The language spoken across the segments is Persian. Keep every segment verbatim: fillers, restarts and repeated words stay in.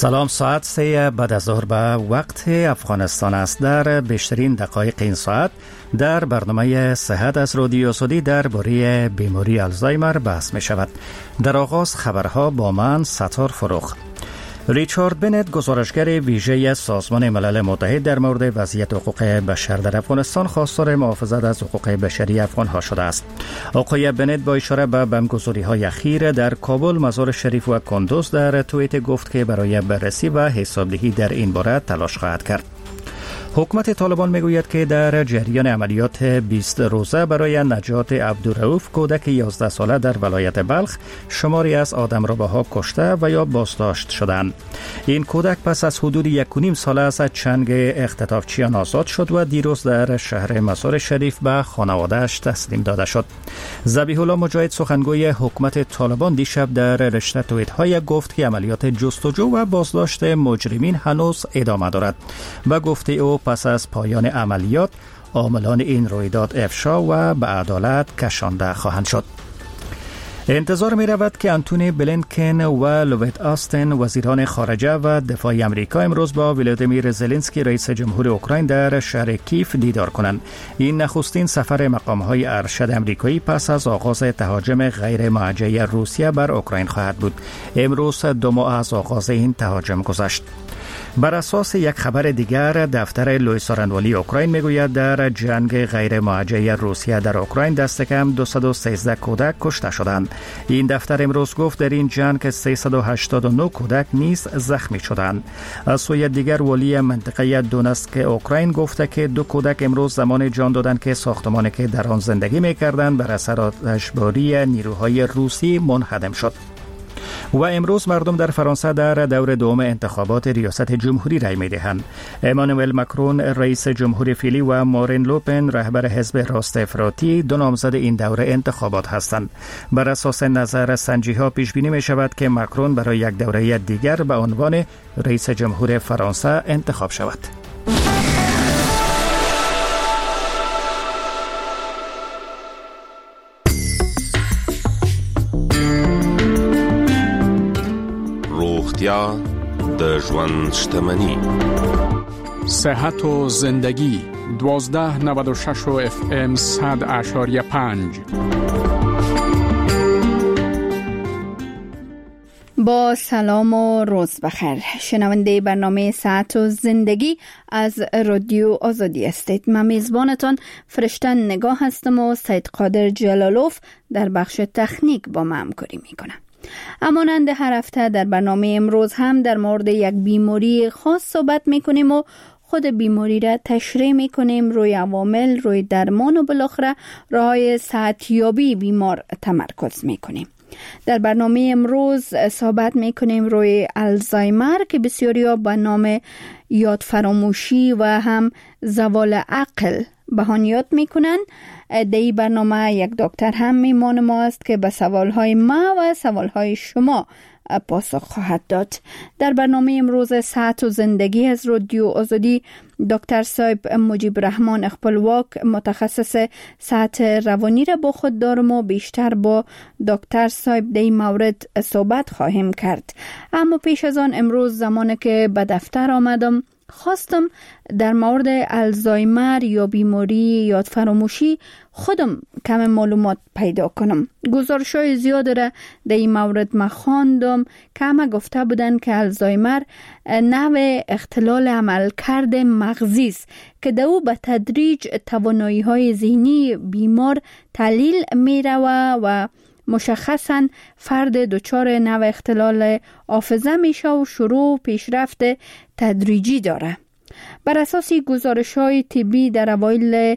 سلام، ساعت سه بعد از ظهر به وقت افغانستان است. در بیشترین دقایق این ساعت در برنامه صحت از رادیو آزادی درباره بیماری آلزایمر بحث می شود. در آغاز خبرها با من ستار فروخ. ریچارد بنت، گزارشگر ویژه سازمان ملل متحد در مورد وضعیت حقوق بشر در افغانستان، خواستار محافظت از حقوق بشری افغان‌ها شده است. آقای بنت با اشاره به بمبگذاری‌های اخیر در کابل، مزار شریف و کندوز در توییت گفت که برای بررسی و حسابدهی در این باره تلاش خواهد کرد. حکومت طالبان میگوید که در جریان عملیات بیست روزه برای نجات عبدالرؤوف، کودک یازده ساله در ولایت بلخ، شماری از آدمرباها کشته و یا بازداشت شدند. این کودک پس از حدود یک و نیم ساله از چنگ اختطافچیان آزاد شد و دیروز در شهر مزار شریف به خانواده‌اش تسلیم داده شد. ذبیح الله مجاهد، سخنگوی حکومت طالبان، دیشب در رشته توییت‌های گفت که عملیات جستجو و بازداشت مجرمین هنوز ادامه دارد و گفته او پس از پایان عملیات عاملان این رویداد افشا و به عدالت کشانده خواهند شد. انتظار می رود که آنتونی بلینکن و لوید آستن، وزیران خارجه و دفاع امریکا، امروز با ولادیمیر زلنسکی، رئیس جمهور اوکراین، در شهر کیف دیدار کنند. این نخستین سفر مقام‌های ارشد امریکایی پس از آغاز تهاجم غیر موجه روسیه بر اوکراین خواهد بود. امروز دو ماه از آغاز این تهاجم گذشت. بر اساس یک خبر دیگر، دفتر لوئیس آرنوالی اوکراین میگوید در جنگ غیر موجه روسیه در اوکراین دست کم دویست و سیزده کودک کشته شدند. این دفتر امروز گفت در این جنگ سیصد و هشتاد و نه کودک نیز زخمی شدند. از سوی دیگر، ولی منطقه دونسک اوکراین گفته که دو کودک امروز زمان جان دادند که ساختمانی که در آن زندگی میکردند بر اثر آتشباری نیروهای روسی منهدم شد. و امروز مردم در فرانسه در دور دوم انتخابات ریاست جمهوری رای می‌دهند. امانوئل ماکرون، رئیس جمهور فعلی، و مارین لوپن، رهبر حزب راست افراطی، دو نامزد این دوره انتخابات هستند. بر اساس نظر سنجی‌ها پیش بینی می‌شود که ماکرون برای یک دوره دیگر به عنوان رئیس جمهور فرانسه انتخاب شود. روغتیا د ژوند شتمني. صحت و زندگی دوازده نود و شش و اف ام صد اشاریه پنج. با سلام و روز بخیر. شنونده برنامه صحت و زندگی از رادیو آزادی هستید. من میزبانتان فرشته نگاه هستم و سید قادر جلالوف در بخش تکنیک با من همکاری میکنم. همانند هر هفته در برنامه امروز هم در مورد یک بیماری خاص صحبت میکنیم و خود بیماری را تشریح میکنیم، روی عوامل، روی درمان و بالاخره راه‌های صحتیابی بیمار تمرکز میکنیم. در برنامه امروز صحبت میکنیم روی آلزایمر که بسیاری ها به نام یاد فراموشی و هم زوال عقل به آن یاد میکنن. در این برنامه یک دکتر هم میمان ما است که به سوالهای ما و سوالهای شما پاسخ خواهد داد. در برنامه امروز صحت و زندگی از رادیو آزادی، دکتر صاحب مجیب رحمان اخپلواک، متخصص صحت روانی را با خود دارم و بیشتر با دکتر صاحب در این مورد صحبت خواهیم کرد. اما پیش از آن، امروز زمانی که به دفتر آمدم خواستم در مورد آلزایمر یا بیماری یاد فراموشی خودم کم معلومات پیدا کنم. گزارش‌های زیاد را در این مورد من خواندم که همه گفته بودن که آلزایمر نوع اختلال عملکرد مغزی است که در او به تدریج توانایی‌های ذهنی بیمار تحلیل می‌رود و مشخصاً فرد دچار نوع اختلال حافظه میشه و شروع پیشرفت تدریجی داره. بر اساس گزارش‌های طبی در اوایل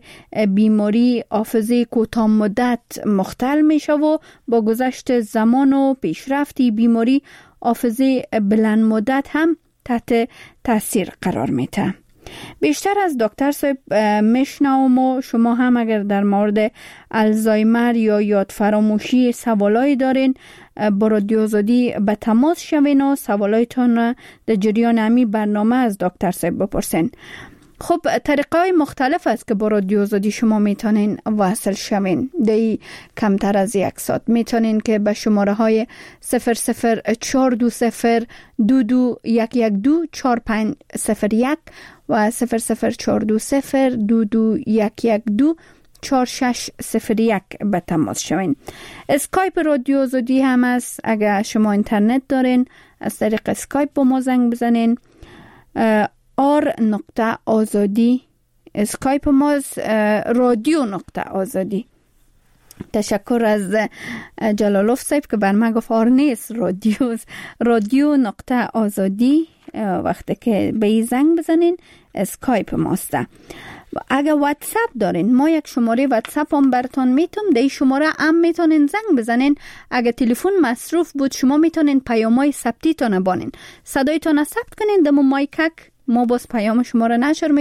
بیماری حافظه کوتاه مدت مختل میشه و با گذشت زمان و پیشرفت بیماری حافظه بلند مدت هم تحت تاثیر قرار میده. بیشتر از دکتر صاحب میشنوم و شما هم اگر در مورد آلزایمر یا یاد فراموشی سوالایی دارین با رادیو آزادی به تماس شوین و سوالایتان در جریان همی برنامه از دکتر صاحب بپرسین. خب طریقه مختلف است که با رادیو آزادی شما میتونین وصل شوین. دی کمتر از یک ساعت میتونین که به شماره های صفر صفر چهار دو صفر دو دو یک یک دو چهار پنج صفر یک و صفر صفر چهار دو صفر دو دو یک یک دو چهار شش صفر یک به تماس شوین. اسکایپ رادیو آزادی هم است. اگر شما اینترنت دارین از طریق اسکایپ با ما زنگ بزنین. آر نقطه آزادی اسکایپ ماست، رادیو نقطه آزادی. تشکر از جلالوف صاحب که بر من گفت آر نیست، رادیو رادیو نقطه آزادی. وقتی که به این زنگ بزنین اسکایپ ماسته. اگر واتساپ دارین ما یک شماره واتساپ هم براتون میتونم، در شماره هم میتونین زنگ بزنین. اگر تلفن مصروف بود شما میتونین پیامای ثبتی تون بانین، صدایتون ثبت کنین دم مایکک، ما باز پیام شما را نشر